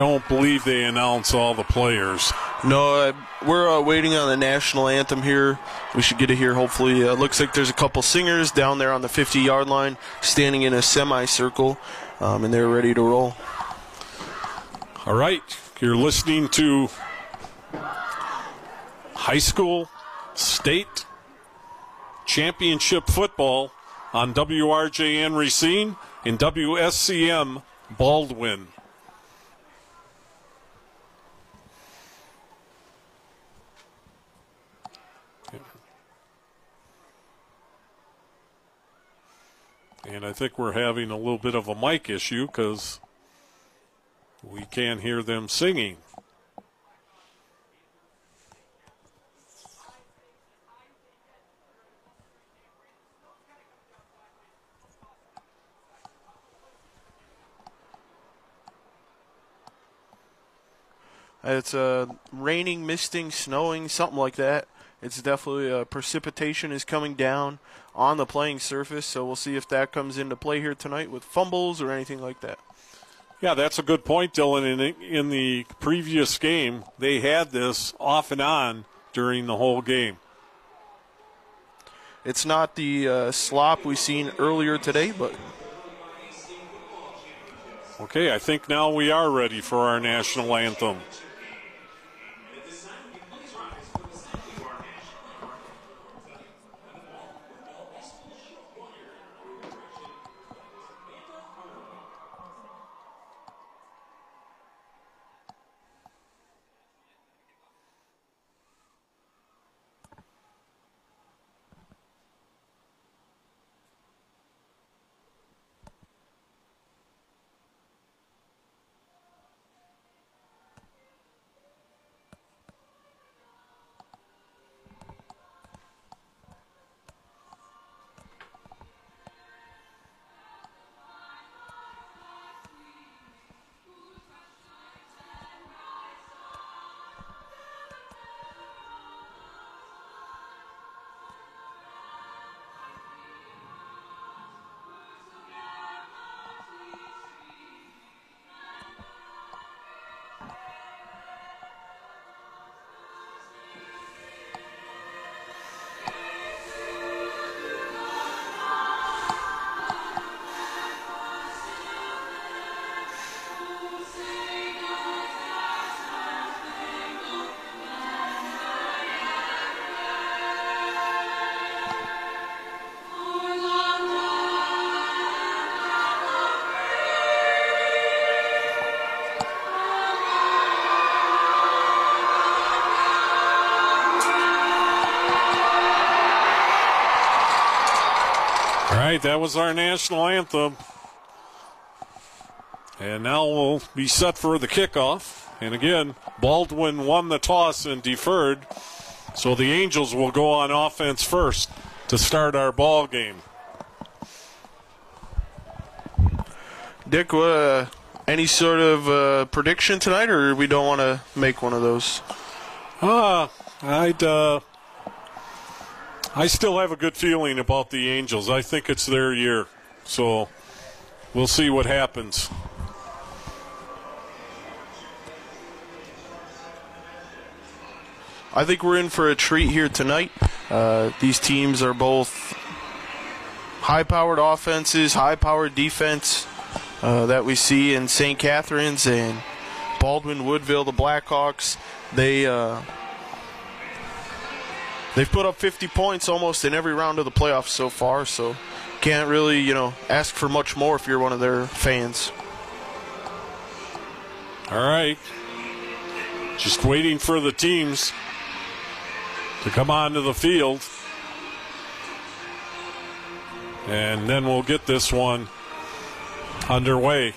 don't believe they announce all the players. No, we're waiting on the national anthem here. We should get it here, hopefully. Looks like there's a couple singers down there on the 50-yard line standing in a semicircle, and they're ready to roll. All right, you're listening to high school state championship football on WRJN Racine and WSCM Baldwin. And I think we're having a little bit of a mic issue because we can't hear them singing. It's raining, misting, snowing, something like that. It's definitely precipitation is coming down on the playing surface, so we'll see if that comes into play here tonight with fumbles or anything like that. Yeah, that's a good point, Dylan. In the previous game, they had this off and on during the whole game. It's not the slop we seen earlier today, but... Okay, I think now we are ready for our national anthem. That was our national anthem. And now we'll be set for the kickoff. And again, Baldwin won the toss and deferred. So the Angels will go on offense first to start our ball game. Dick, any sort of prediction tonight, or we don't want to make one of those? I still have a good feeling about the Angels. I think it's their year. So we'll see what happens. I think we're in for a treat here tonight. These teams are both high-powered offenses, high-powered defense that we see in St. Catharines and Baldwin Woodville, the Blackhawks. They've put up 50 points almost in every round of the playoffs so far, so can't really, ask for much more if you're one of their fans. All right. Just waiting for the teams to come onto the field. And then we'll get this one underway.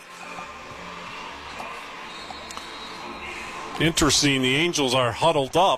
Interesting, the Angels are huddled up.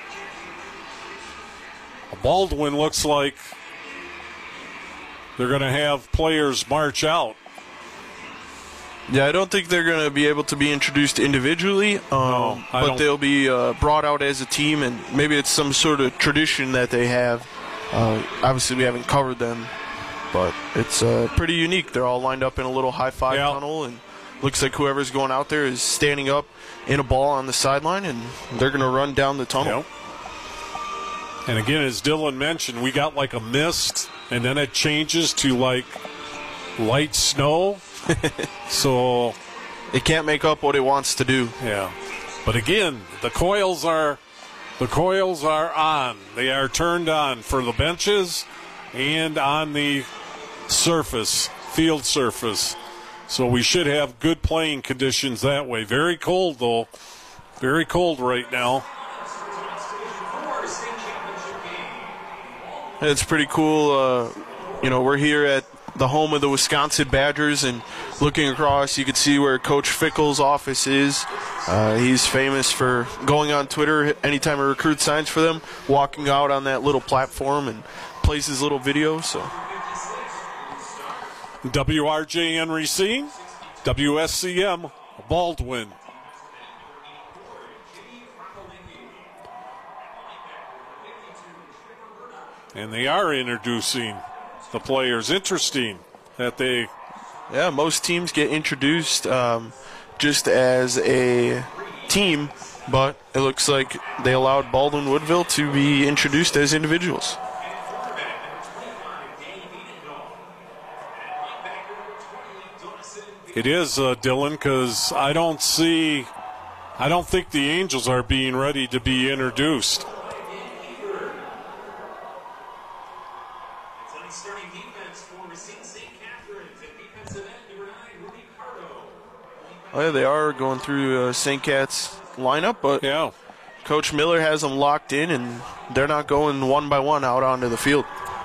Baldwin looks like they're going to have players march out. Yeah, I don't think they're going to be able to be introduced individually, but they'll be brought out as a team, and maybe it's some sort of tradition that they have. Obviously, we haven't covered them, but it's pretty unique. They're all lined up in a little high-five tunnel, and looks like whoever's going out there is standing up in a ball on the sideline, and they're going to run down the tunnel. Yep. And again, as Dylan mentioned, we got like a mist, and then it changes to like light snow. So it can't make up what it wants to do. Yeah. But again, the coils are on. They are turned on for the benches and on the surface, field surface. So we should have good playing conditions that way. Very cold, though. Very cold right now. It's pretty cool. We're here at the home of the Wisconsin Badgers, and looking across, you can see where Coach Fickle's office is. He's famous for going on Twitter anytime a recruit signs for them, walking out on that little platform and plays his little video. So, WRJN Racine, WSCM Baldwin. And they are introducing the players. Interesting that they... Yeah, most teams get introduced just as a team, but it looks like they allowed Baldwin Woodville to be introduced as individuals. It is, Dylan, because I don't think the Angels are being ready to be introduced. Oh, yeah, they are going through St. Cat's lineup, but yeah, Coach Miller has them locked in, and they're not going one by one out onto the field.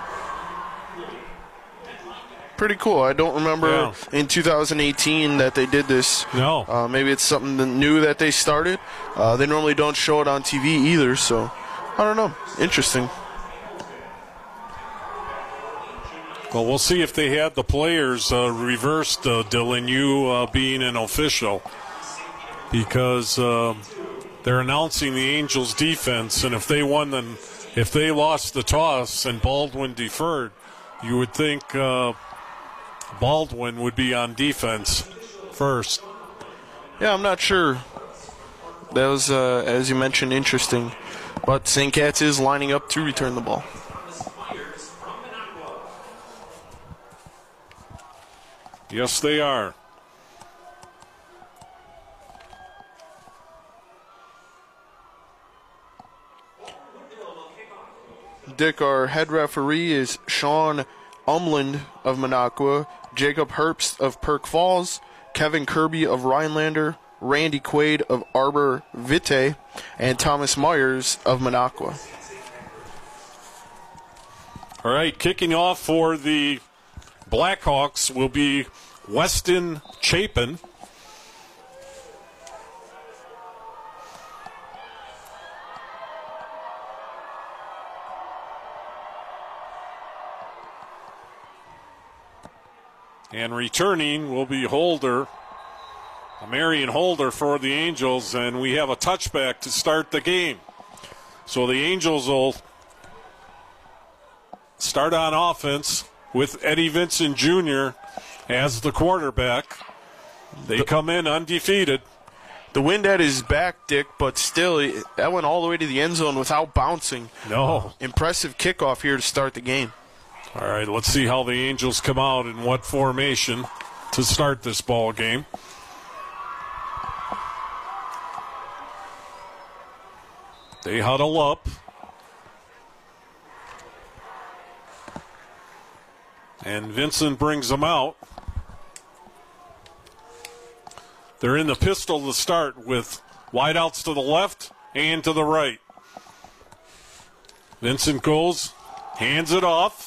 Pretty cool. I don't remember in 2018 that they did this. No. Maybe it's something new that they started. They normally don't show it on TV either, so I don't know. Interesting. Well, we'll see if they had the players reversed, Dylan, you being an official, because they're announcing the Angels' defense, and if they lost the toss and Baldwin deferred, you would think Baldwin would be on defense first. Yeah, I'm not sure. That was, as you mentioned, interesting. But St. Cat's is lining up to return the ball. Yes, they are. Dick, our head referee is Sean Umland of Minocqua, Jacob Herbst of Perk Falls, Kevin Kirby of Rhinelander, Randy Quaid of Arbor Vitae, and Thomas Myers of Minocqua. All right, kicking off for the Blackhawks will be Weston Chapin. And returning will be Holder, Marion Holder for the Angels, and we have a touchback to start the game. So the Angels will start on offense with Eddie Vincent Jr. as the quarterback. They come in undefeated. The wind at his back, Dick, but still, that went all the way to the end zone without bouncing. No. Impressive kickoff here to start the game. All right, let's see how the Angels come out in what formation to start this ball game. They huddle up. And Vincent brings them out. They're in the pistol to start with wideouts to the left and to the right. Vincent goes, hands it off.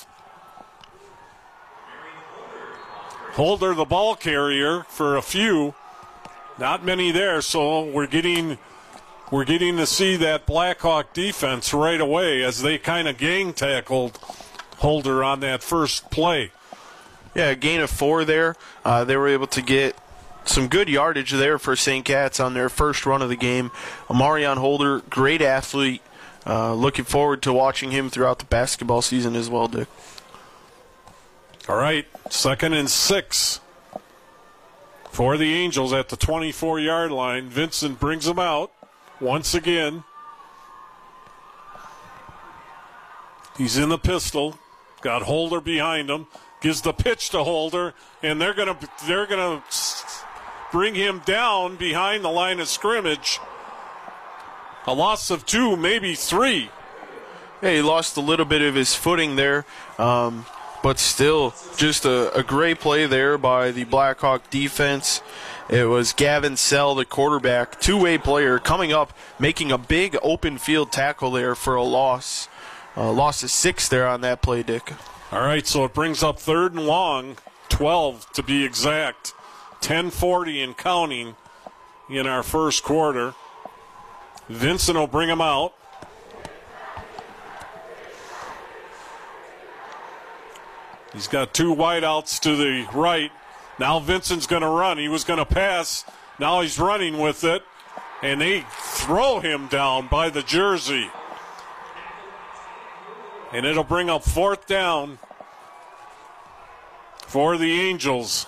Holder, the ball carrier for a few. Not many there, so we're getting to see that Blackhawk defense right away as they kind of gang tackled Holder on that first play. Yeah, a gain of 4 there. They were able to get some good yardage there for St. Cat's on their first run of the game. Marion Holder, great athlete. Looking forward to watching him throughout the basketball season as well, Dick. All right, 2nd and 6. for the Angels at the 24-yard line. Vincent brings him out once again. He's in the pistol. Got Holder behind him. Gives the pitch to Holder, and they're gonna bring him down behind the line of scrimmage. A loss of 2, maybe 3. Yeah, he lost a little bit of his footing there, but still just a great play there by the Blackhawk defense. It was Gavin Sell, the quarterback, two-way player, coming up, making a big open field tackle there for a loss. Loss of 6 there on that play, Dick. All right, so it brings up 3rd and long, 12 to be exact. 10:40 and counting in our first quarter. Vincent will bring him out. He's got 2 wideouts to the right. Now Vincent's going to run. He was going to pass. Now he's running with it. And they throw him down by the jersey. And it'll bring up 4th down for the Angels.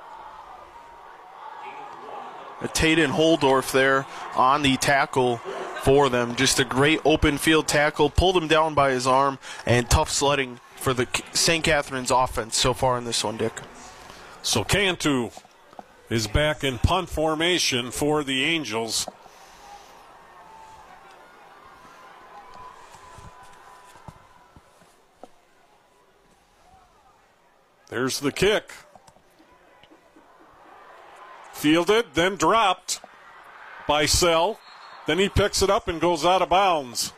Taden Holdorf there on the tackle for them. Just a great open field tackle. Pulled him down by his arm, and tough sledding for the St. Catharines offense so far in this one, Dick. So Cantu is back in punt formation for the Angels. There's the kick. Fielded, then dropped by Sell. Then he picks it up and goes out of bounds.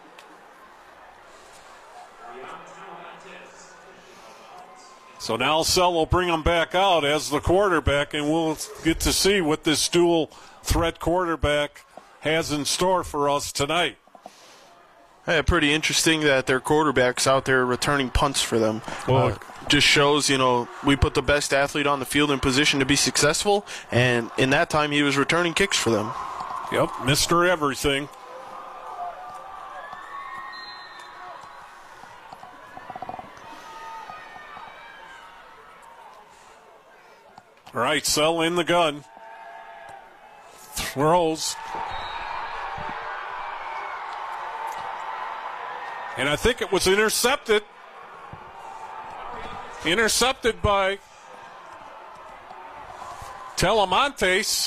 So now Sell will bring him back out as the quarterback, and we'll get to see what this dual threat quarterback has in store for us tonight. Hey, pretty interesting that their quarterback's out there returning punts for them. Well, just shows, we put the best athlete on the field in position to be successful, and in that time he was returning kicks for them. Yep, Mr. Everything. All right, Sell in the gun. Throws. And I think it was intercepted. Intercepted by Telemontes.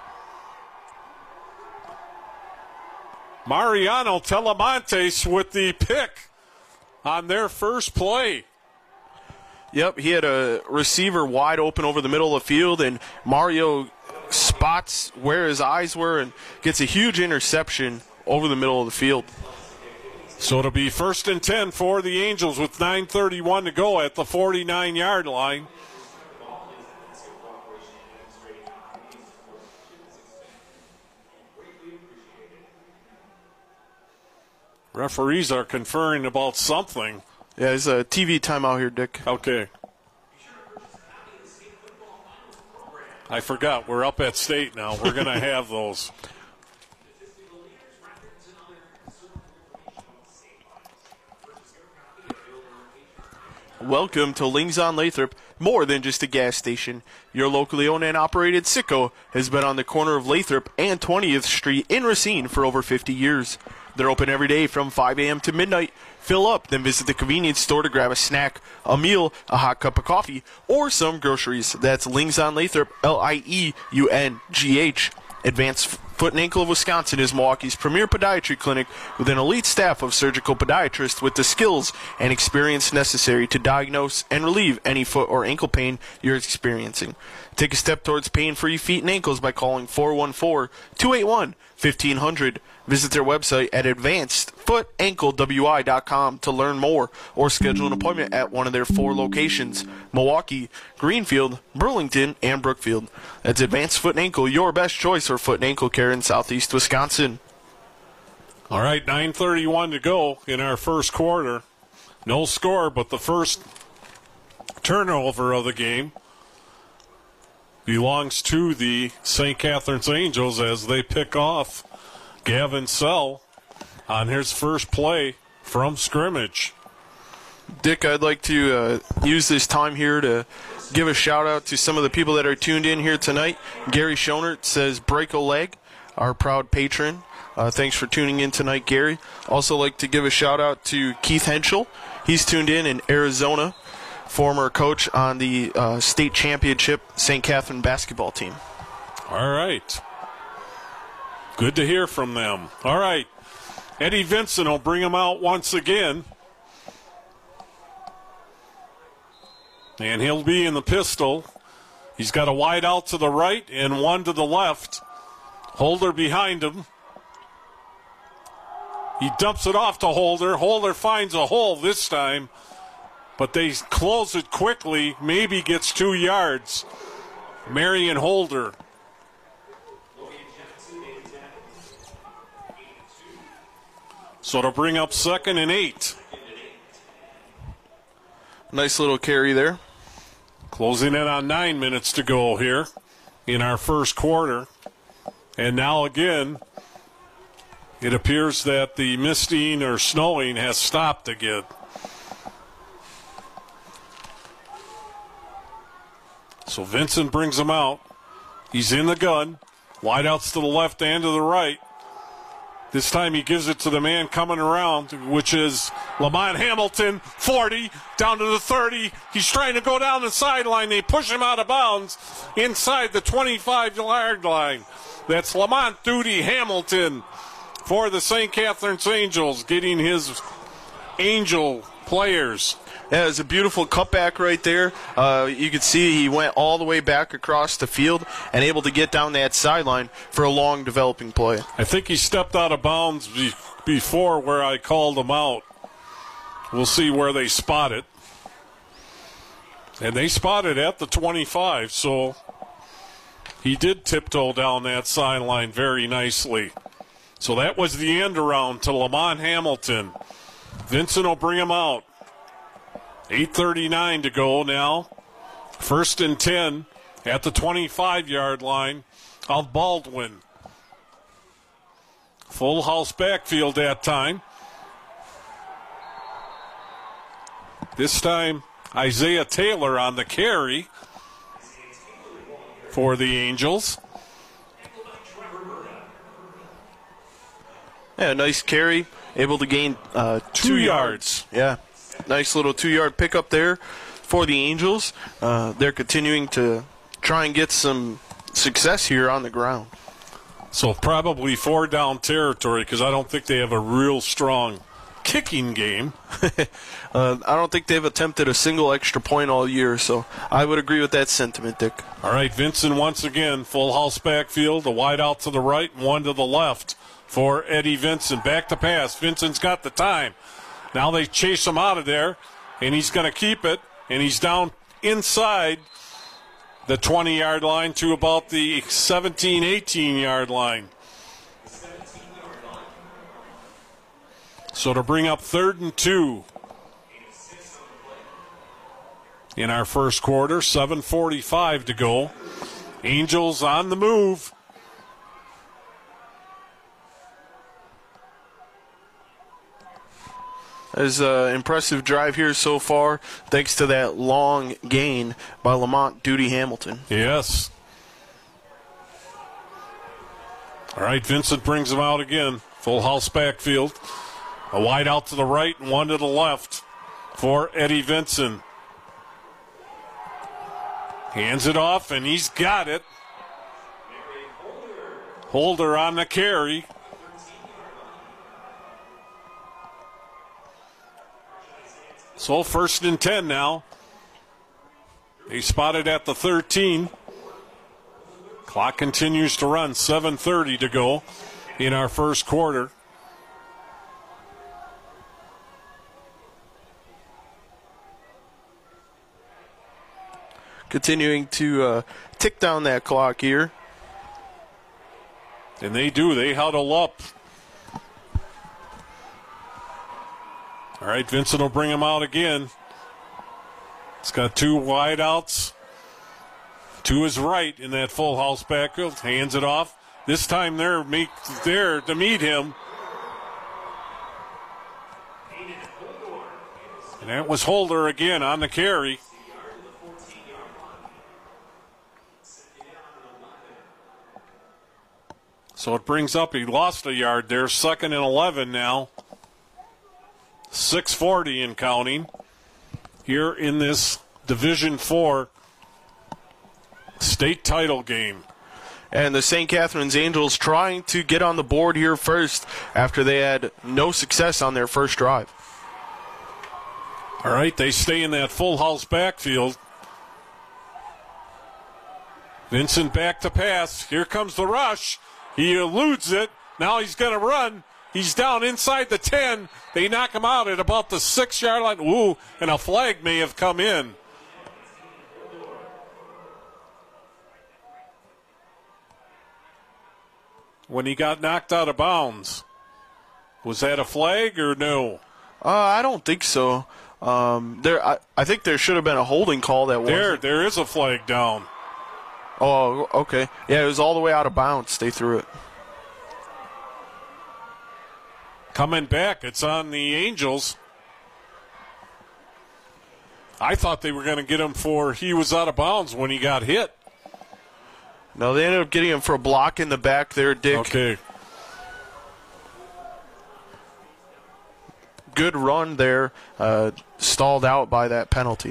Mariano Telemontes with the pick on their first play. Yep, he had a receiver wide open over the middle of the field, and Mario spots where his eyes were and gets a huge interception over the middle of the field. So it'll be 1st and 10 for the Angels with 9:31 to go at the 49-yard line. Referees are conferring about something. Yeah, there's a TV timeout here, Dick. Okay. I forgot. We're up at state now. We're going to have those. Welcome to Lings on Lathrop, more than just a gas station. Your locally owned and operated Sicko has been on the corner of Lathrop and 20th Street in Racine for over 50 years. They're open every day from 5 a.m. to midnight. Fill up, then visit the convenience store to grab a snack, a meal, a hot cup of coffee, or some groceries. That's Lings on Lathrop, L-I-E-U-N-G-H. Advanced Foot and Ankle of Wisconsin is Milwaukee's premier podiatry clinic with an elite staff of surgical podiatrists with the skills and experience necessary to diagnose and relieve any foot or ankle pain you're experiencing. Take a step towards pain-free feet and ankles by calling 414-281-1500. Visit their website at advancedfootanklewi.com to learn more or schedule an appointment at one of their 4 locations: Milwaukee, Greenfield, Burlington, and Brookfield. That's Advanced Foot and Ankle, your best choice for foot and ankle care in southeast Wisconsin. All right, 9:31 to go in our first quarter. No score, but the first turnover of the game belongs to the St. Catharines Angels as they pick off Gavin Sell on his first play from scrimmage. Dick, I'd like to use this time here to give a shout-out to some of the people that are tuned in here tonight. Gary Schonert says, break a leg, our proud patron. Thanks for tuning in tonight, Gary. Also like to give a shout-out to Keith Henschel. He's tuned in Arizona, former coach on the state championship St. Catherine basketball team. All right. Good to hear from them. All right. Eddie Vincent will bring him out once again. And he'll be in the pistol. He's got a wide out to the right and one to the left. Holder behind him. He dumps it off to Holder. Holder finds a hole this time, but they close it quickly. Maybe gets 2 yards. Marion Holder. So to bring up 2nd and 8. Nice little carry there. Closing in on 9 minutes to go here in our first quarter. And now again, it appears that the misting or snowing has stopped again. So Vincent brings him out. He's in the gun. Wideouts to the left and to the right. This time he gives it to the man coming around, which is Lamont Hamilton, 40, down to the 30. He's trying to go down the sideline. They push him out of bounds inside the 25-yard line. That's Lamont Duty Hamilton for the St. Catherine's Angels, getting his Angel players. Yeah, it was a beautiful cutback right there. You could see he went all the way back across the field and able to get down that sideline for a long developing play. I think he stepped out of bounds before where I called him out. We'll see where they spot it. And they spotted at the 25, so he did tiptoe down that sideline very nicely. So that was the end around to Lamont Hamilton. Vincent will bring him out. 8:39 to go now. 1st and 10 at the 25-yard line of Baldwin. Full house backfield that time. This time, Isaiah Taylor on the carry for the Angels. Yeah, nice carry. Able to gain 2 yards. Yeah. Nice little 2-yard pickup there for the Angels. They're continuing to try and get some success here on the ground. So probably 4-down territory because I don't think they have a real strong kicking game. I don't think they've attempted a single extra point all year, so I would agree with that sentiment, Dick. All right, Vincent once again, full house backfield, a wide out to the right and one to the left for Eddie Vincent. Back to pass. Vincent's got the time. Now they chase him out of there, and he's going to keep it, and he's down inside the 20-yard line to about the 17, 18-yard line. So to bring up 3rd and 2 in our first quarter, 7:45 to go. Angels on the move. As an impressive drive here so far, thanks to that long gain by Lamont Duty Hamilton. Yes. All right, Vincent brings him out again. Full house backfield. A wide out to the right and one to the left for Eddie Vincent. Hands it off, and he's got it. Holder on the carry. So 1st and 10 now. He spotted at the 13. Clock continues to run. 7:30 to go in our first quarter. Continuing to tick down that clock here. And they do. They huddle up. All right, Vincent will bring him out again. It's got 2 wide outs to his right in that full house backfield. Hands it off. This time they're there to meet him. And that was Holder again on the carry. So it brings up, he lost a yard there, 2nd and 11 now. 6:40 and counting here in this Division IV state title game. And the St. Catharines Angels trying to get on the board here first after they had no success on their first drive. All right, they stay in that full house backfield. Vincent back to pass. Here comes the rush. He eludes it. Now he's going to run. He's down inside the 10. They knock him out at about the 6-yard line. Ooh, and a flag may have come in. When he got knocked out of bounds. Was that a flag or no? I don't think so. I think there should have been a holding call that was. There is a flag down. Oh, okay. Yeah, it was all the way out of bounds. They threw it. Coming back, it's on the Angels. I thought they were going to get him for he was out of bounds when he got hit. No, they ended up getting him for a block in the back there, Dick. Okay. Good run there, stalled out by that penalty.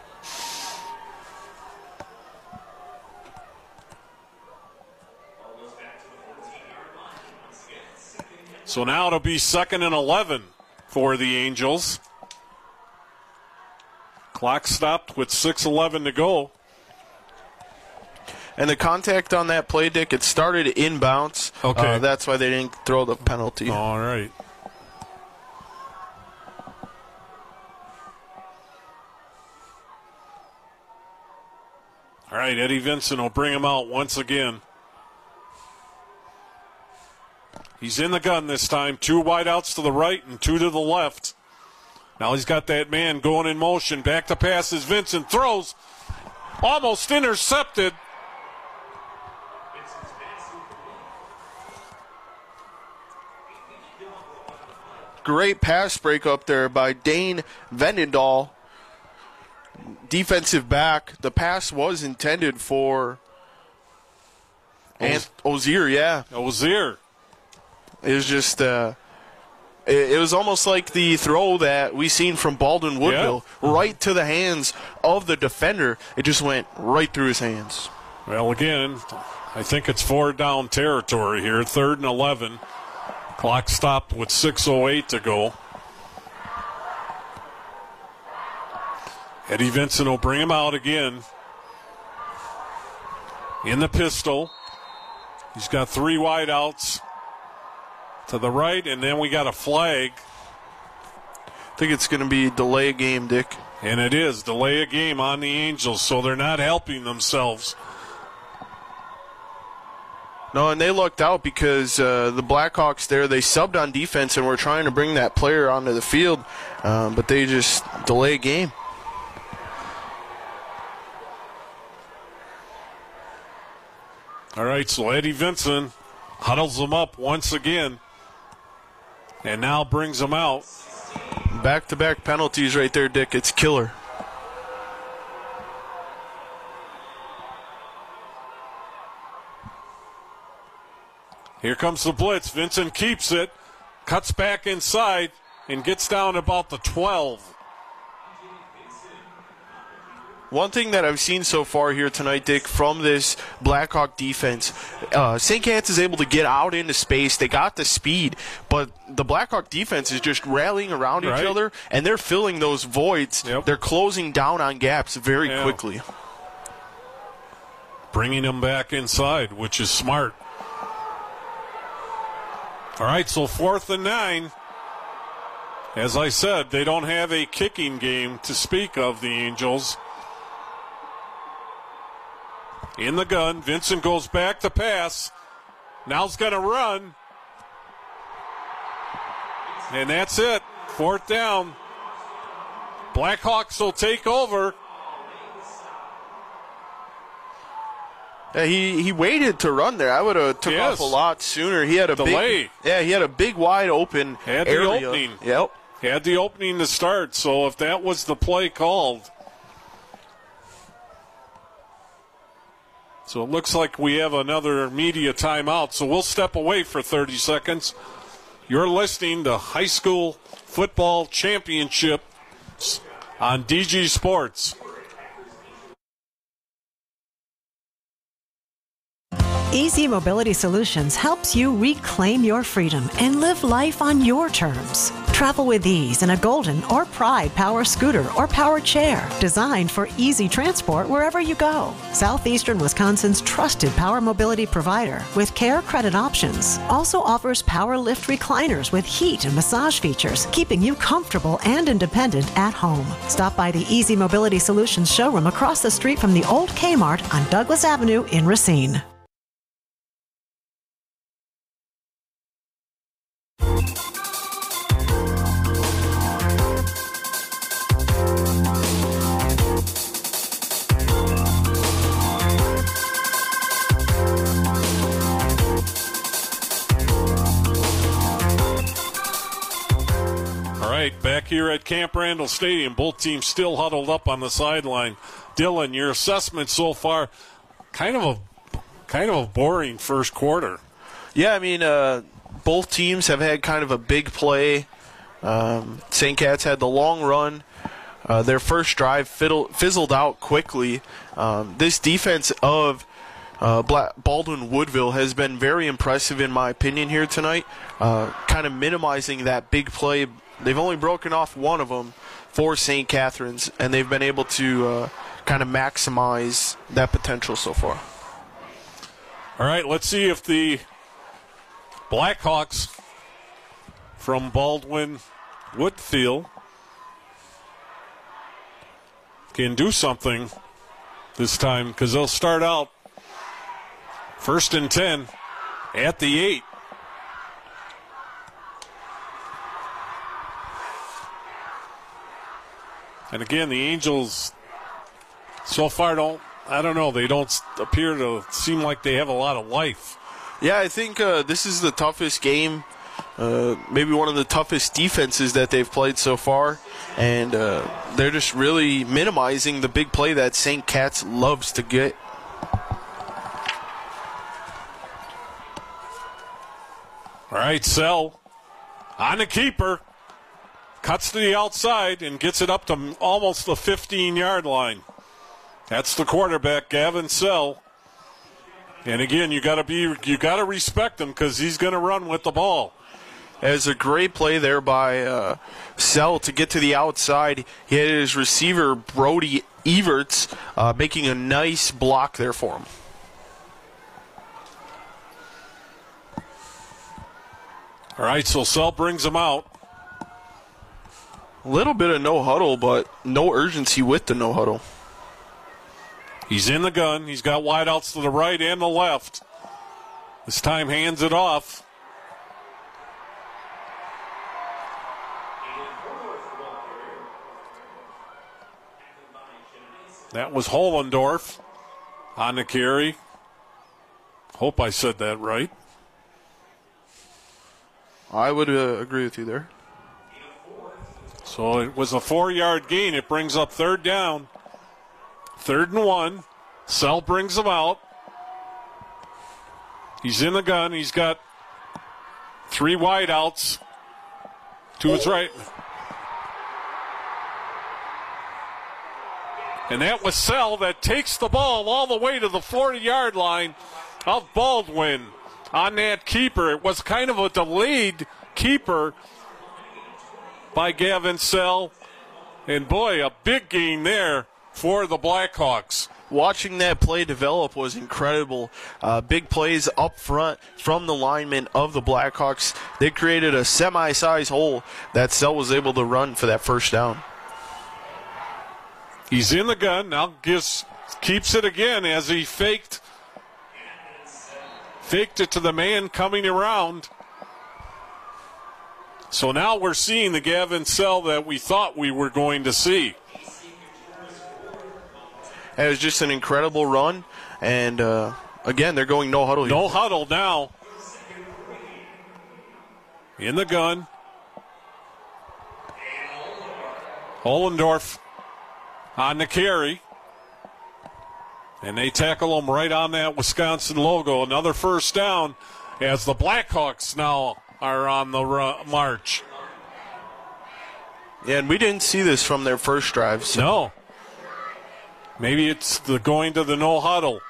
So now it'll be 2nd and 11 for the Angels. Clock stopped with 6:11 to go. And the contact on that play, Dick, it started inbounds. Okay. That's why they didn't throw the penalty. All right. All right, Eddie Vincent will bring him out once again. He's in the gun this time. 2 wideouts to the right and 2 to the left. Now he's got that man going in motion. Back to pass as Vincent throws. Almost intercepted. Great pass break up there by Dane Vendendahl. Defensive back. The pass was intended for Ozier, yeah. Ozier. It was just, it was almost like the throw that we seen from Baldwin Woodville, right to the hands of the defender. It just went right through his hands. Well, again, I think it's 4 down territory here, 3rd and 11. Clock stopped with 6:08 to go. Eddie Vincent will bring him out again. In the pistol. He's got 3 wideouts to the right, and then we got a flag. I think it's going to be delay a game, Dick. And it is. Delay a game on the Angels, so they're not helping themselves. No, and they lucked out because the Blackhawks there, they subbed on defense and were trying to bring that player onto the field, but they just delay a game. All right, so Eddie Vincent huddles them up once again and now brings them out. Back-to-back penalties right there, Dick. It's killer. Here comes the blitz. Vincent keeps it, cuts back inside, and gets down about the 12. One thing that I've seen so far here tonight, Dick, from this Blackhawk defense, St. Cat's is able to get out into space. They got the speed, but the Blackhawk defense is just rallying around each other, and they're filling those voids. Yep. They're closing down on gaps very quickly. Bringing them back inside, which is smart. All right, so 4th and 9. As I said, they don't have a kicking game to speak of, the Angels. In the gun, Vincent goes back to pass. Now he's going to run. And that's it. 4th down. Blackhawks will take over. Yeah, he waited to run there. I would have took off a lot sooner. He had a delay. He had a big wide open had area. The opening. Yep. Had the opening to start. So if that was the play called. So it looks like we have another media timeout. So we'll step away for 30 seconds. You're listening to High School Football Championships on DG Sports. Easy Mobility Solutions helps you reclaim your freedom and live life on your terms. Travel with ease in a Golden or Pride power scooter or power chair designed for easy transport wherever you go. Southeastern Wisconsin's trusted power mobility provider with care credit options also offers power lift recliners with heat and massage features, keeping you comfortable and independent at home. Stop by the Easy Mobility Solutions showroom across the street from the old Kmart on Douglas Avenue in Racine. Back here at Camp Randall Stadium, both teams still huddled up on the sideline. Dylan, your assessment so far, kind of a boring first quarter. Yeah, I mean, both teams have had kind of a big play. St. Cat's had the long run. Their first drive fizzled out quickly. This defense of Baldwin Woodville has been very impressive in my opinion here tonight, kind of minimizing that big play. They've only broken off one of them for St. Catharines, and they've been able to kind of maximize that potential so far. All right, let's see if the Blackhawks from Baldwin Woodville can do something this time, because they'll start out 1st and 10 at the 8. And again, the Angels so far don't appear to seem like they have a lot of life. Yeah, I think this is the toughest game, maybe one of the toughest defenses that they've played so far. And they're just really minimizing the big play that St. Cat's loves to get. All right, Sell on the keeper. Cuts to the outside and gets it up to almost the 15-yard line. That's the quarterback, Gavin Sell. And again, you got to respect him, because he's going to run with the ball. It's a great play there by Sell to get to the outside. He had his receiver, Brody Everts, making a nice block there for him. All right, so Sell brings him out. A little bit of no huddle, but no urgency with the no huddle. He's in the gun. He's got wideouts to the right and the left. This time hands it off. That was Hollendorf on the carry. Hope I said that right. I would agree with you there. So it was a 4-yard gain. It brings up 3rd down. 3rd and 1. Sell brings him out. He's in the gun. He's got 3 wideouts to his right. And that was Sell that takes the ball all the way to the 40-yard line of Baldwin on that keeper. It was kind of a delayed keeper by Gavin Sell. And boy, a big gain there for the Blackhawks. Watching that play develop was incredible. Big plays up front from the linemen of the Blackhawks. They created a semi-size hole that Sell was able to run for that 1st down. He's in the gun. Now keeps it again as he faked it to the man coming around. So now we're seeing the Gavin Sell that we thought we were going to see. It was just an incredible run. And, again, they're going no huddle here. No huddle now. In the gun. Hollendorf on the carry. And they tackle them right on that Wisconsin logo. Another first down as the Blackhawks now are on the march. Yeah, and we didn't see this from their first drive. So. No. Maybe it's the going to the no huddle.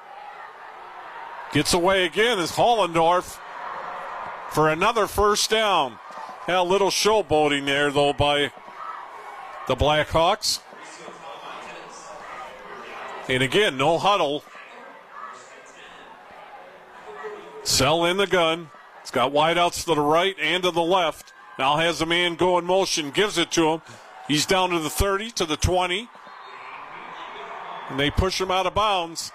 Gets away again is Hollendorf for another first down. Yeah, a little showboating there, though, by the Blackhawks. And again, no huddle. Sell in the gun. It's got wideouts to the right and to the left. Now has a man go in motion, gives it to him. He's down to the 30, to the 20. And they push him out of bounds.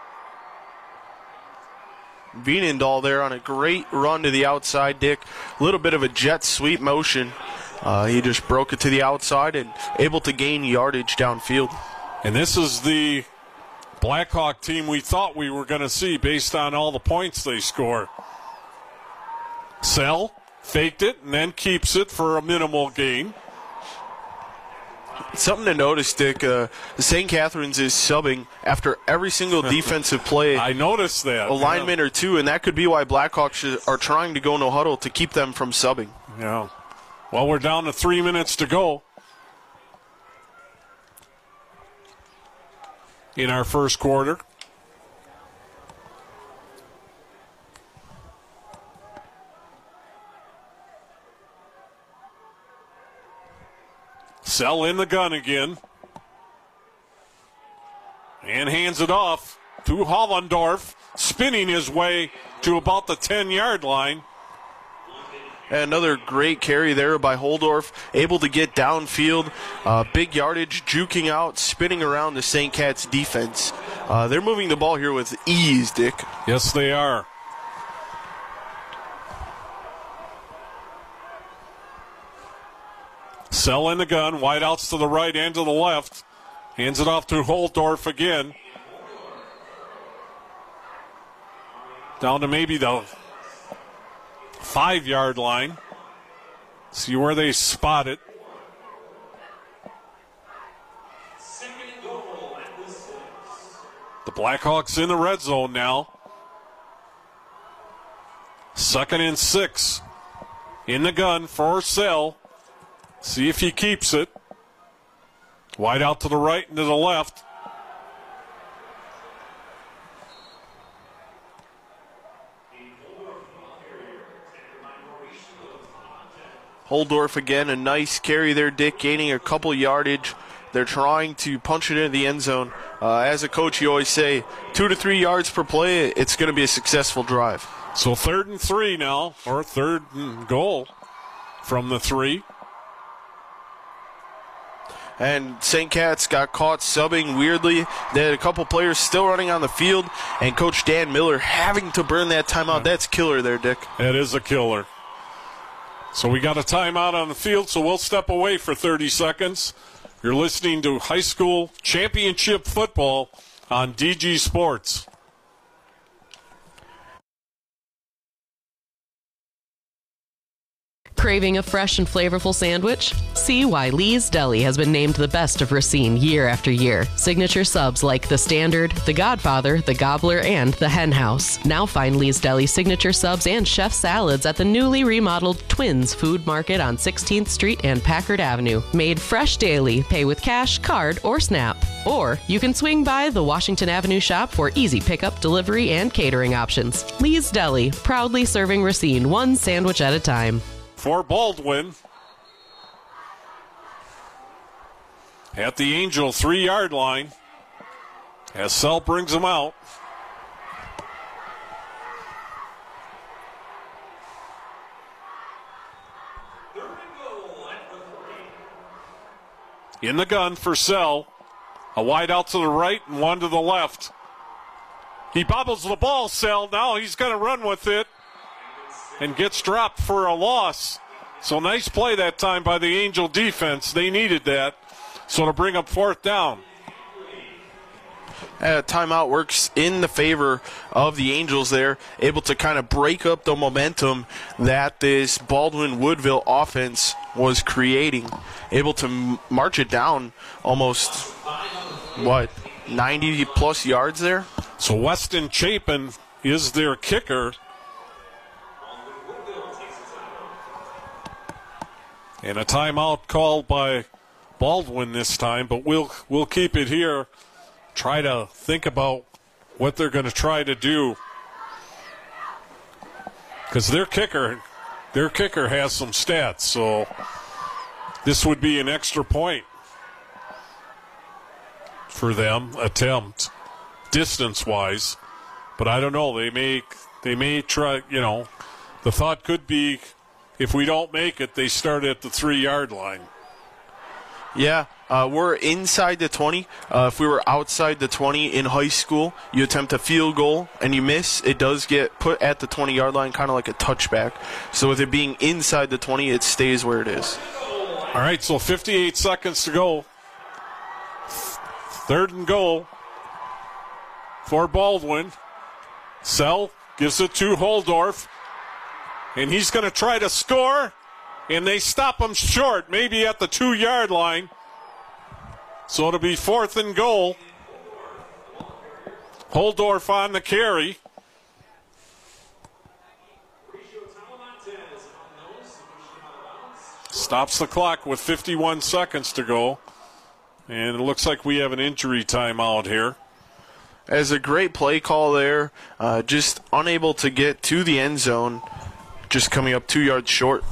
Veenendahl there on a great run to the outside, Dick. A little bit of a jet sweep motion. He just broke it to the outside and able to gain yardage downfield. And this is the Blackhawk team we thought we were going to see based on all the points they score. Sell, faked it, and then keeps it for a minimal gain. Something to notice, Dick, the St. Catherine's is subbing after every single defensive play. I noticed that. A lineman or two, and that could be why Blackhawks are trying to go no huddle to keep them from subbing. Yeah. Well, we're down to 3 minutes to go in our first quarter. Sell in the gun again. And hands it off to Hollendorf, spinning his way to about the 10-yard line. Another great carry there by Holdorf, able to get downfield, big yardage, juking out, spinning around the St. Cat's defense. They're moving the ball here with ease, Dick. Yes, they are. Sell in the gun, wideouts to the right and to the left. Hands it off to Holdorf again. Down to maybe the 5-yard line. See where they spot it. The Blackhawks in the red zone now. 2nd and 6. In the gun for Sell. See if he keeps it. Wide out to the right and to the left. Holdorf again, a nice carry there, Dick, gaining a couple yardage. They're trying to punch it into the end zone. As a coach, you always say 2 to 3 yards per play, it's going to be a successful drive. So 3rd and 3 now, or 3rd and goal from the 3. And St. Cat's got caught subbing weirdly. They had a couple players still running on the field, and Coach Dan Miller having to burn that timeout. That's killer there, Dick. That is a killer. So we got a timeout on the field, so we'll step away for 30 seconds. You're listening to high school championship football on DG Sports. Craving a fresh and flavorful sandwich? See why Lee's Deli has been named the best of Racine year after year. Signature subs like the Standard, the Godfather, the Gobbler, and the Hen House. Now find Lee's Deli signature subs and chef salads at the newly remodeled Twins Food Market on 16th Street and Packard Avenue. Made fresh daily. Pay with cash, card, or SNAP. Or you can swing by the Washington Avenue shop for easy pickup, delivery, and catering options. Lee's Deli, proudly serving Racine one sandwich at a time. For Baldwin. At the Angel 3-yard line. As Sell brings him out. In the gun for Sell. A wide out to the right and one to the left. He bobbles the ball, Sell. Now he's going to run with it. And gets dropped for a loss. So nice play that time by the Angel defense. They needed that. So to bring up 4th down. Timeout works in the favor of the Angels there, able to kind of break up the momentum that this Baldwin-Woodville offense was creating. Able to march it down almost, 90-plus yards there. So Weston Chapin is their kicker. And a timeout called by Baldwin this time, but we'll keep it here. Try to think about what they're going to try to do, because their kicker has some stats. So this would be an extra point for them attempt distance-wise, but I don't know. They may try. You know, the thought could be, if we don't make it, they start at the 3-yard line. Yeah, we're inside the 20. If we were outside the 20 in high school, you attempt a field goal and you miss, it does get put at the 20-yard line, kind of like a touchback. So with it being inside the 20, it stays where it is. All right, so 58 seconds to go. 3rd and goal for Baldwin. Sell gives it to Holdorf. And he's going to try to score, and they stop him short, maybe at the 2-yard line. So it'll be 4th and goal. Holdorf on the carry. Stops the clock with 51 seconds to go. And it looks like we have an injury timeout here. As a great play call there, just unable to get to the end zone. Just coming up 2 yards short.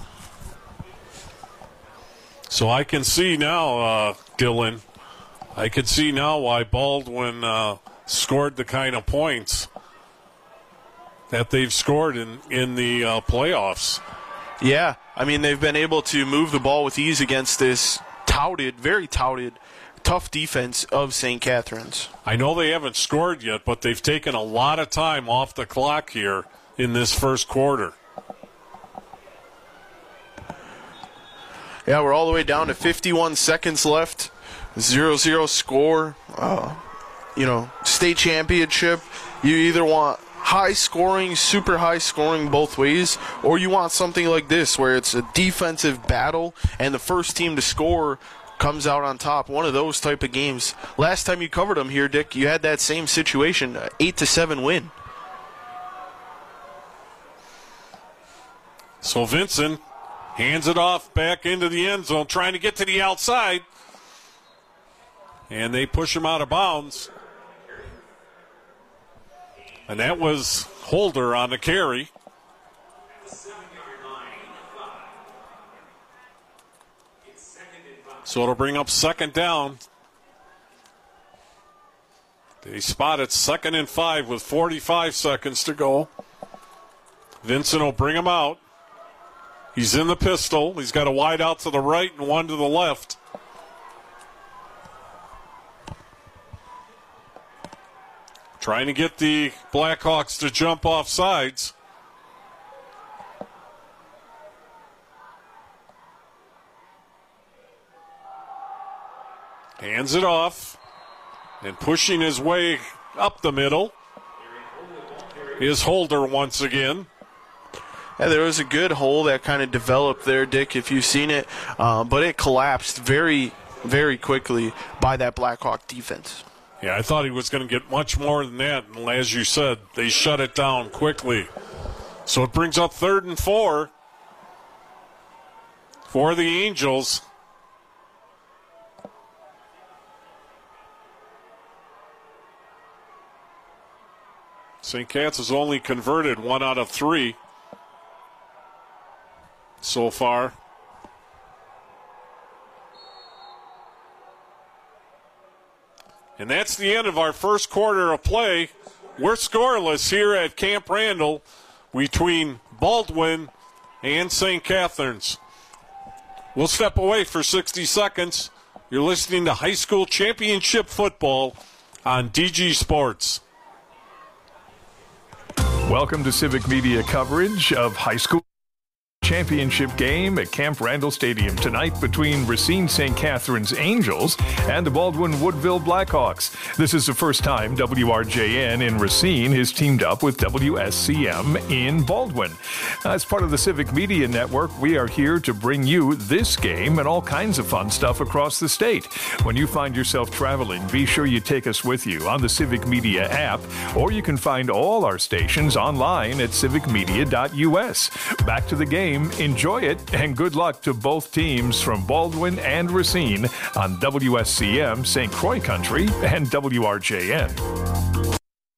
So I can see now, Dylan, I can see now why Baldwin scored the kind of points that they've scored in the playoffs. Yeah, I mean, they've been able to move the ball with ease against this very touted, tough defense of St. Catherine's. I know they haven't scored yet, but they've taken a lot of time off the clock here in this first quarter. Yeah, we're all the way down to 51 seconds left. 0-0 score. State championship. You either want high scoring, super high scoring both ways, or you want something like this where it's a defensive battle and the first team to score comes out on top. One of those type of games. Last time you covered them here, Dick, you had that same situation, 8-7 win. So Vincent hands it off back into the end zone, trying to get to the outside. And they push him out of bounds. And that was Holder on the carry. So it'll bring up 2nd down. They spot it 2nd and 5 with 45 seconds to go. Vincent will bring him out. He's in the pistol. He's got a wide out to the right and one to the left. Trying to get the Blackhawks to jump off sides. Hands it off. And pushing his way up the middle is Holder once again. Yeah, there was a good hole that kind of developed there, Dick, if you've seen it. But it collapsed very, very quickly by that Blackhawk defense. Yeah, I thought he was going to get much more than that. And as you said, they shut it down quickly. So it brings up 3rd and 4 for the Angels. St. Cat's has only converted 1 out of 3 so far. And that's the end of our first quarter of play. We're scoreless here at Camp Randall between Baldwin and St. Catherine's. We'll step away for 60 seconds. You're listening to High School Championship Football on DG Sports. Welcome to Civic Media coverage of High School championship game at Camp Randall Stadium tonight between Racine St. Catherine's Angels and the Baldwin Woodville Blackhawks. This is the first time WRJN in Racine has teamed up with WSCM in Baldwin. As part of the Civic Media Network, we are here to bring you this game and all kinds of fun stuff across the state. When you find yourself traveling, be sure you take us with you on the Civic Media app, or you can find all our stations online at civicmedia.us. Back to the game, enjoy it, and good luck to both teams from Baldwin and Racine on WSCM St. Croix Country and WRJN.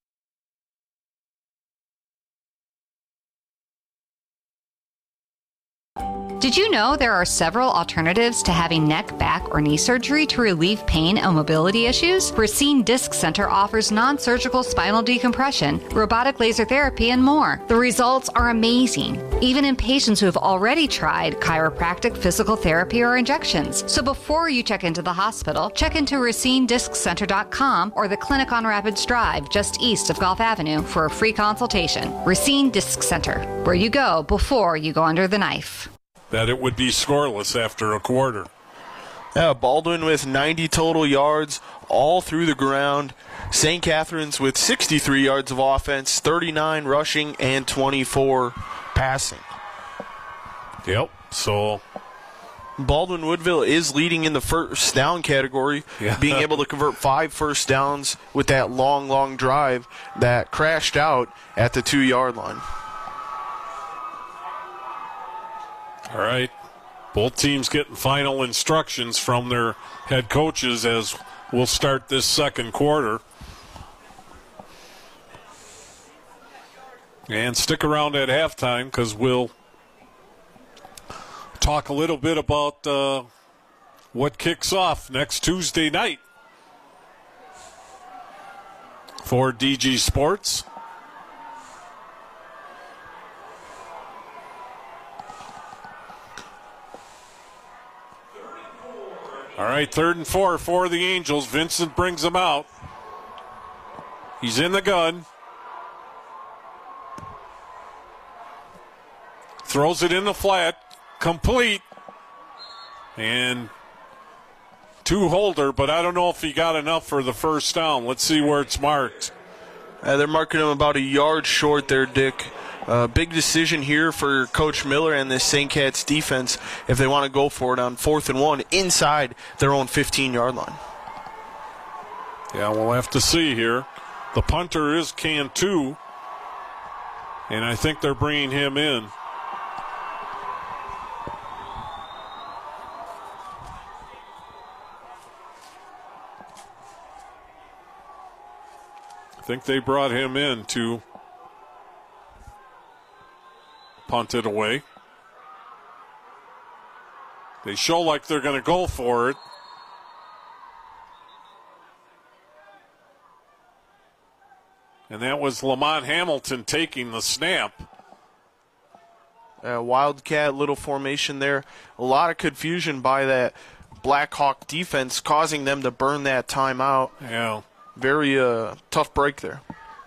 Did you know there are several alternatives to having neck, back, or knee surgery to relieve pain and mobility issues? Racine Disc Center offers non-surgical spinal decompression, robotic laser therapy, and more. The results are amazing, even in patients who have already tried chiropractic, physical therapy, or injections. So before you check into the hospital, check into RacineDiscCenter.com or the clinic on Rapids Drive, just east of Gulf Avenue, for a free consultation. Racine Disc Center, where you go before you go under the knife. That it would be scoreless after a quarter. Yeah, Baldwin with 90 total yards all through the ground. St. Catherine's with 63 yards of offense, 39 rushing, and 24 passing. Yep, so Baldwin Woodville is leading in the first down category, being able to convert 5 first downs with that long drive that crashed out at the 2-yard line. All right. Both teams getting final instructions from their head coaches as we'll start this second quarter. And stick around at halftime because we'll talk a little bit about what kicks off next Tuesday night for DG Sports. All right, 3rd and 4 for the Angels. Vincent brings them out. He's in the gun. Throws it in the flat. Complete. And 2 holder, but I don't know if he got enough for the first down. Let's see where it's marked. They're marking him about a yard short there, Dick. Big decision here for Coach Miller and this St. Cat's defense if they want to go for it on 4th and 1 inside their own 15-yard line. Yeah, we'll have to see here. The punter is Cantu, and I think they're bringing him in. I think they brought him in to punt it away. They show like they're going to go for it. And that was Lamont Hamilton taking the snap. Wildcat, little formation there. A lot of confusion by that Blackhawk defense, causing them to burn that timeout. Yeah. Very tough break there.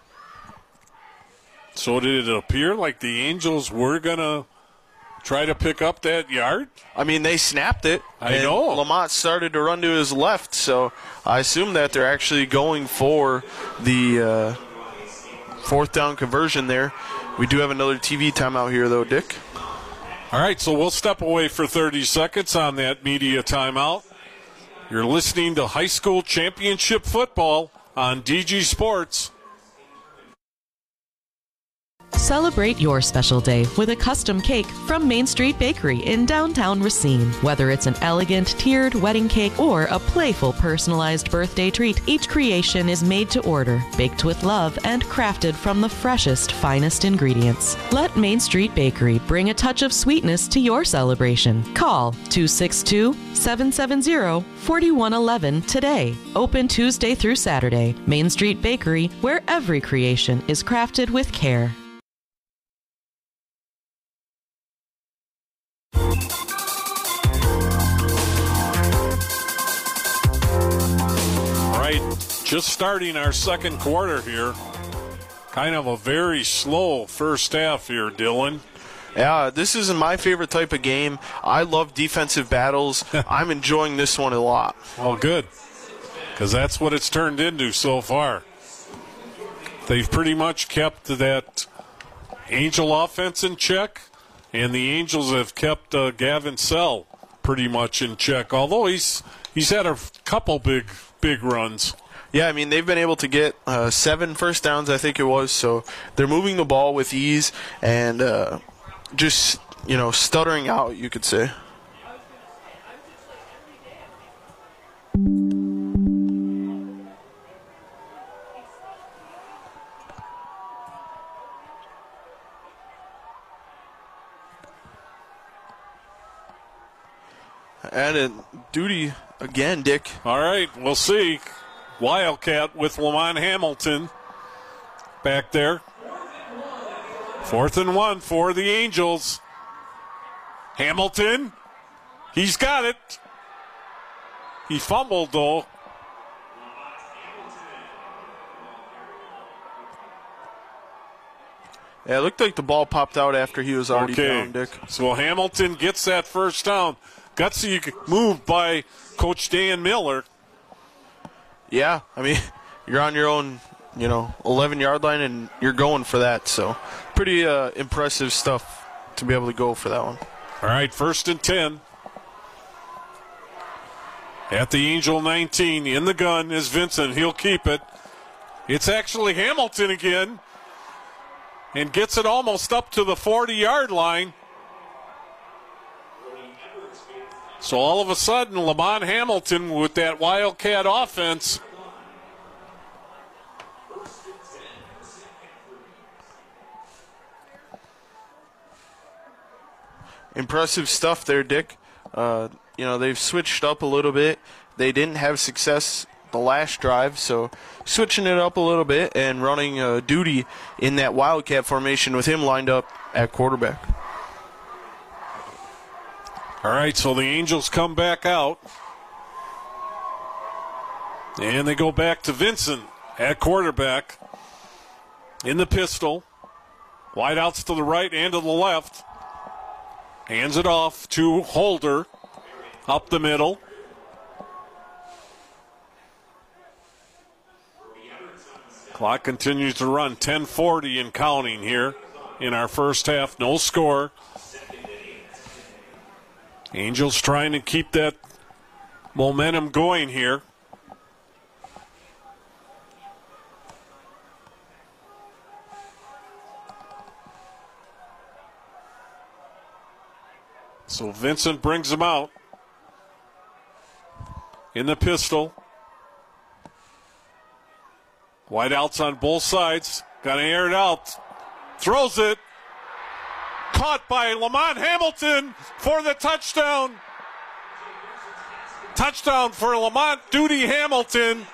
So did it appear like the Angels were going to try to pick up that yard? I mean, they snapped it. I know. Lamont started to run to his left, so I assume that they're actually going for the 4th down conversion there. We do have another TV timeout here, though, Dick. All right, so we'll step away for 30 seconds on that media timeout. You're listening to high school championship football on DG Sports. Celebrate your special day with a custom cake from Main Street Bakery in downtown Racine. Whether it's an elegant tiered wedding cake or a playful personalized birthday treat, each creation is made to order, baked with love, and crafted from the freshest, finest ingredients. Let Main Street Bakery bring a touch of sweetness to your celebration. Call 262-770-4111 today. Open Tuesday through Saturday. Main Street Bakery, where every creation is crafted with care. Just starting our second quarter here. Kind of a very slow first half here, Dylan. Yeah, this isn't my favorite type of game. I love defensive battles. I'm enjoying this one a lot. Well, good, because that's what it's turned into so far. They've pretty much kept that Angel offense in check, and the Angels have kept Gavin Sell pretty much in check, although he's had a couple big runs. Yeah, I mean, they've been able to get 7 first downs, I think it was, so they're moving the ball with ease and just, stuttering out, you could say. Added duty again, Dick. All right, we'll see. Wildcat with Lamont Hamilton back there. 4th and 1 for the Angels. Hamilton, he's got it. He fumbled, though. Yeah, it looked like the ball popped out after he was already down, Dick. So Hamilton gets that first down. Gutsy move by Coach Dan Miller. Yeah, I mean, you're on your own, 11-yard line, and you're going for that. So pretty impressive stuff to be able to go for that one. All right, 1st and 10. At the Angel 19, in the gun is Vincent. He'll keep it. It's actually Hamilton again, and gets it almost up to the 40-yard line. So all of a sudden, Lamont Hamilton with that Wildcat offense. Impressive stuff there, Dick. They've switched up a little bit. They didn't have success the last drive, so switching it up a little bit and running duty in that Wildcat formation with him lined up at quarterback. All right, so the Angels come back out. And they go back to Vincent at quarterback in the pistol. Wideouts to the right and to the left. Hands it off to Holder up the middle. Clock continues to run. 10:40 and counting here in our first half. No score. Angels trying to keep that momentum going here. So Vincent brings him out in the pistol. Wideouts on both sides. Got to air it out. Throws it. Caught by Lamont Hamilton for the touchdown. Touchdown for Lamont Duty Hamilton.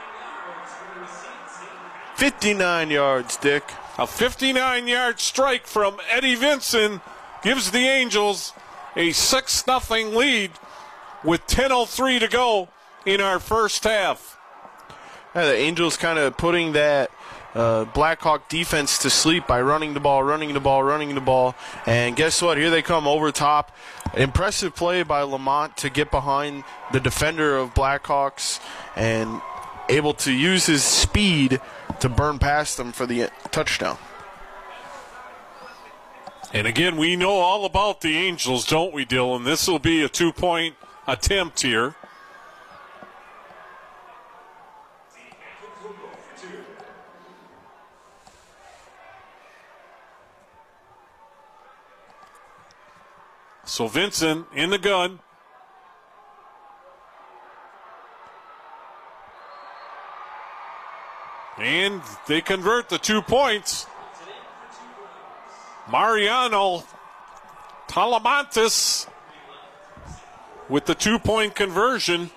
59 yards, Dick. A 59-yard strike from Eddie Vincent gives the Angels a 6-0 lead with 10:03 to go in our first half. Yeah, the Angels kind of putting that Blackhawk defense to sleep by running the ball. And guess what? Here they come over top. Impressive play by Lamont to get behind the defender of Blackhawks and able to use his speed to burn past them for the touchdown. And again, we know all about the Angels, don't we, Dylan? This will be a 2-point attempt here. So Vincent in the gun. And they convert the 2 points. Mariano Talamantes with the 2-point conversion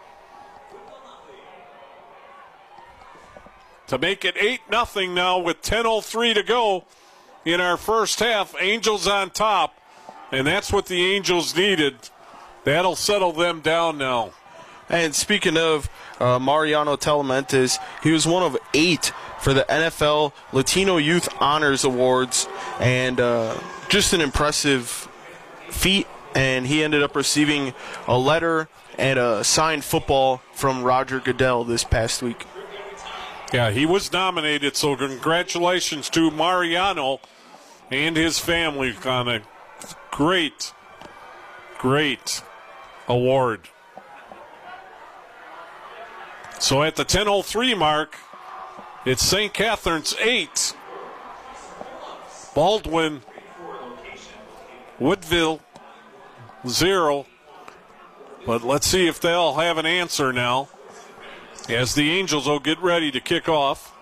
to make it 8-0 now with 10:03 to go in our first half. Angels on top, and that's what the Angels needed. That'll settle them down now. And speaking of Mariano Talamantes, he was one of 8 for the NFL Latino Youth Honors Awards, and just an impressive feat, and he ended up receiving a letter and a signed football from Roger Goodell this past week. Yeah, he was nominated, so congratulations to Mariano and his family on a great award. So at the 10:03 mark, it's St. Catherine's 8, Baldwin Woodville 0. But let's see if they'll have an answer now, as the Angels will get ready to kick off.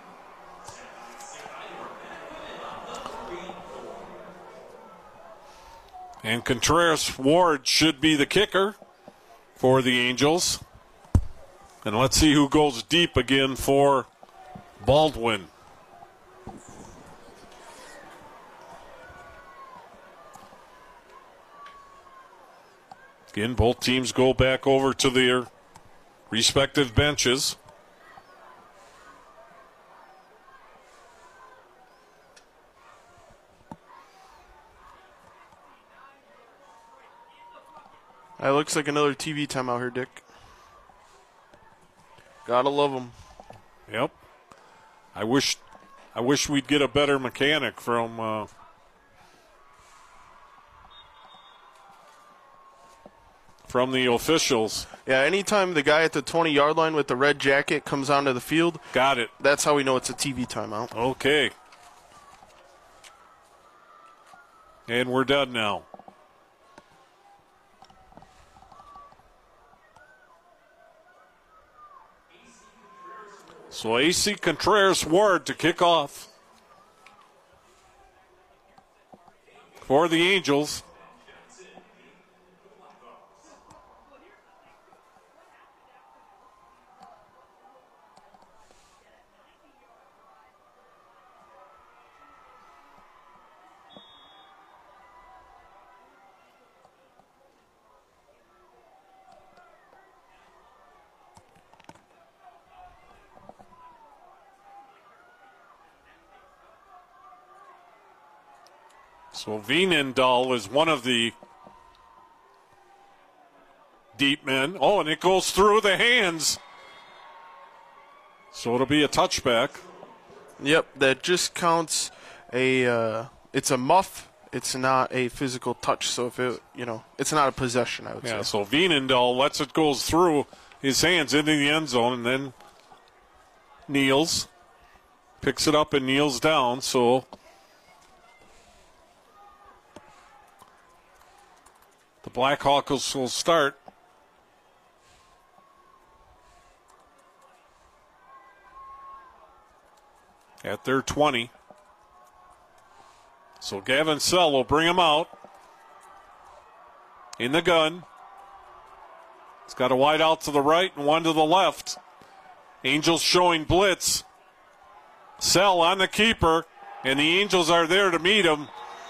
And Contreras Ward should be the kicker for the Angels. And let's see who goes deep again for Baldwin. Again, both teams go back over to their respective benches. That looks like another TV timeout here, Dick. Gotta love them. Yep. I wish we'd get a better mechanic from the officials. Yeah, anytime the guy at the 20-yard line with the red jacket comes onto the field, got it. That's how we know it's a TV timeout. Okay. And we're done now. So AC Contreras Ward to kick off for the Angels. So Veenendahl is one of the deep men. Oh, and it goes through the hands. So it'll be a touchback. Yep, that just counts it's a muff. It's not a physical touch. So if it's not a possession, I would say. Yeah, so Veenendahl lets it go through his hands into the end zone and then kneels, picks it up and kneels down. So the Blackhawks will start. At their 20. So Gavin Sell will bring him out. In the gun. He's got a wide out to the right and one to the left. Angels showing blitz. Sell on the keeper. And the Angels are there to meet him.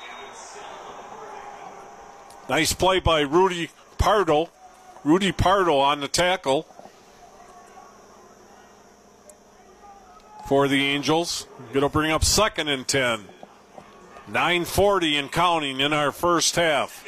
Nice play by Rudy Pardo. Rudy Pardo on the tackle for the Angels. Going to bring up 2nd and 10. 9:40 and counting in our first half.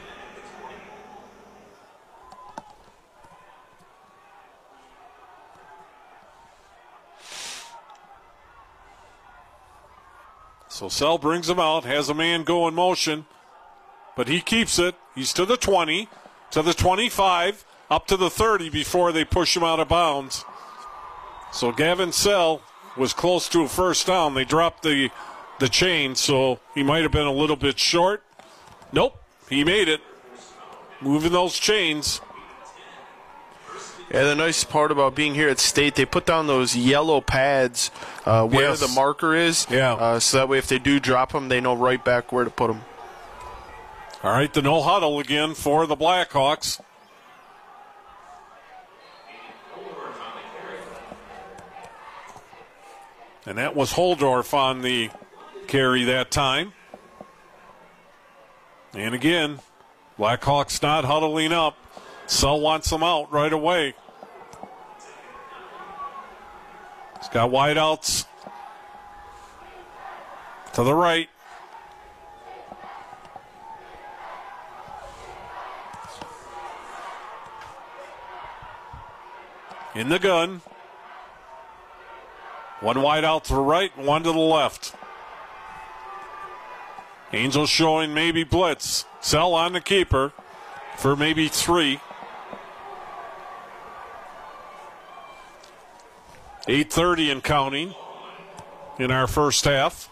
So Sell brings him out, has a man go in motion. But he keeps it. He's to the 20, to the 25, up to the 30 before they push him out of bounds. So Gavin Sell was close to a first down. They dropped the chain, so he might have been a little bit short. Nope, he made it. Moving those chains. Yeah, the nice part about being here at State, they put down those yellow pads where the marker is. Yeah. So that way if they do drop them, they know right back where to put them. All right, the no huddle again for the Blackhawks. And that was Holdorf on the carry that time. And again, Blackhawks not huddling up. Sell wants them out right away. He's got wideouts to the right. in the gun. One wide out to the right, and one to the left. Angels showing maybe blitz. Sell on the keeper for maybe 3. 8:30 and counting in our first half.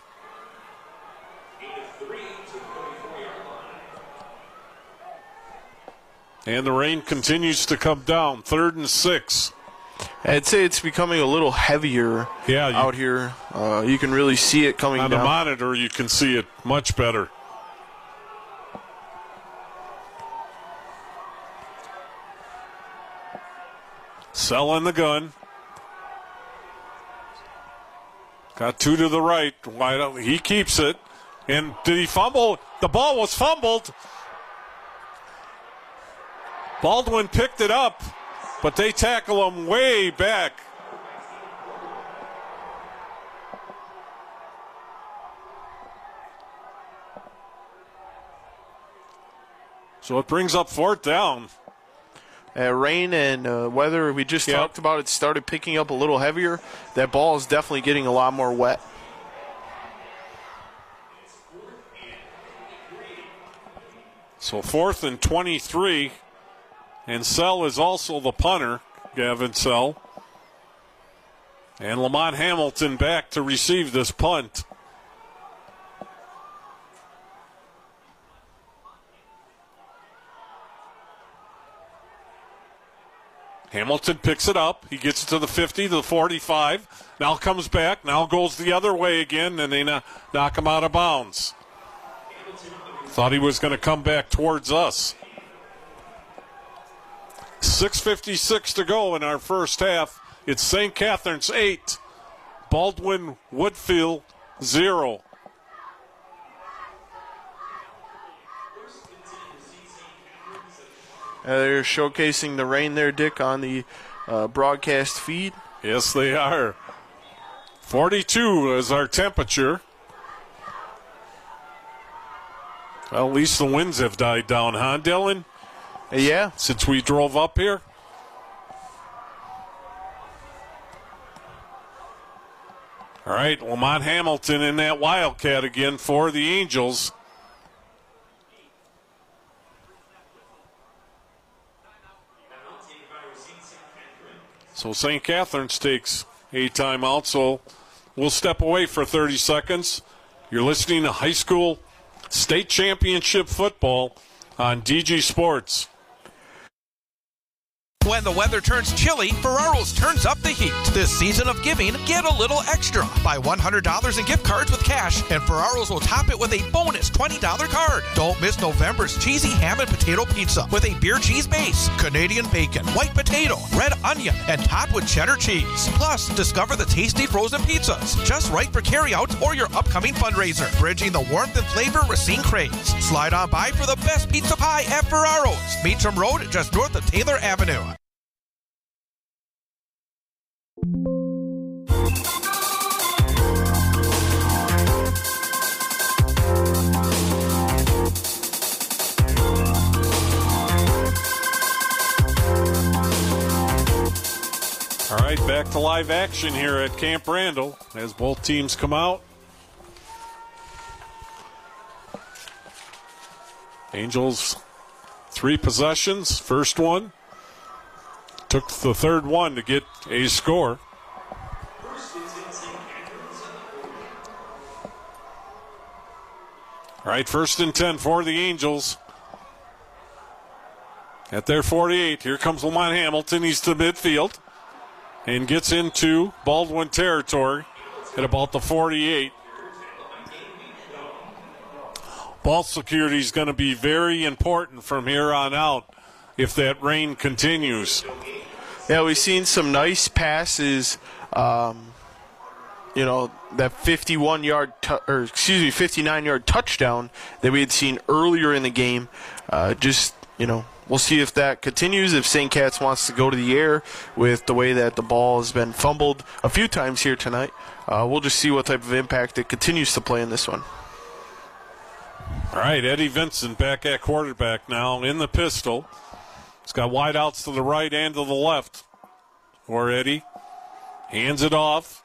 And the rain continues to come down. 3rd and 6. I'd say it's becoming a little heavier out here. You can really see it coming down. On the monitor, you can see it much better. Sell in the gun. Got 2 to the right. Wide out. He keeps it. And did he fumble? The ball was fumbled. Baldwin picked it up, but they tackle him way back. So it brings up 4th down. Rain and weather, we just talked about it, started picking up a little heavier. That ball is definitely getting a lot more wet. So 4th and 23. And Sell is also the punter, Gavin Sell. And Lamont Hamilton back to receive this punt. Hamilton picks it up. He gets it to the 50, to the 45. Now comes back. Now goes the other way again, and they knock him out of bounds. Thought he was going to come back towards us. 6:56 to go in our first half. It's St. Catherine's 8, Baldwin Woodfield 0. They're showcasing the rain there, Dick, on the broadcast feed. Yes, they are. 42 is our temperature. Well, at least the winds have died down, huh, Dylan? Yeah. Since we drove up here. All right, Lamont Hamilton in that Wildcat again for the Angels. So St. Catherine's takes a timeout, so we'll step away for 30 seconds. You're listening to high school state championship football on DG Sports. When the weather turns chilly, Ferraro's turns up the heat. This season of giving, get a little extra. Buy $100 in gift cards with cash, and Ferraro's will top it with a bonus $20 card. Don't miss November's cheesy ham and potato pizza with a beer cheese base, Canadian bacon, white potato, red onion, and topped with cheddar cheese. Plus, discover the tasty frozen pizzas, just right for carryout or your upcoming fundraiser. Bridging the warmth and flavor Racine craves. Slide on by for the best pizza pie at Ferraro's. Beecham Road, just north of Taylor Avenue. All right, back to live action here at Camp Randall as both teams come out. Angels 3 possessions. First one. Took the third one to get a score. All right, 1st and 10 for the Angels. At their 48, here comes Lamont Hamilton. He's to midfield and gets into Baldwin territory at about the 48. Ball security is going to be very important from here on out if that rain continues. Yeah, we've seen some nice passes. That 59-yard touchdown that we had seen earlier in the game. We'll see if that continues, if St. Cat's wants to go to the air with the way that the ball has been fumbled a few times here tonight. We'll just see what type of impact it continues to play in this one. All right, Eddie Vincent back at quarterback now in the pistol. He's got wideouts to the right and to the left. Goretti hands it off.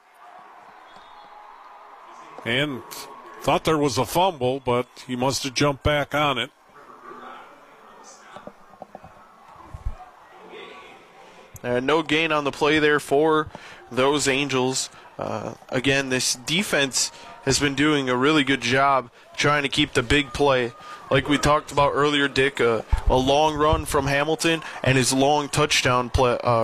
And thought there was a fumble, but he must have jumped back on it. No gain on the play there for those Angels. Again, this defense has been doing a really good job trying to keep the big play. Like we talked about earlier, Dick, a long run from Hamilton and his long touchdown play,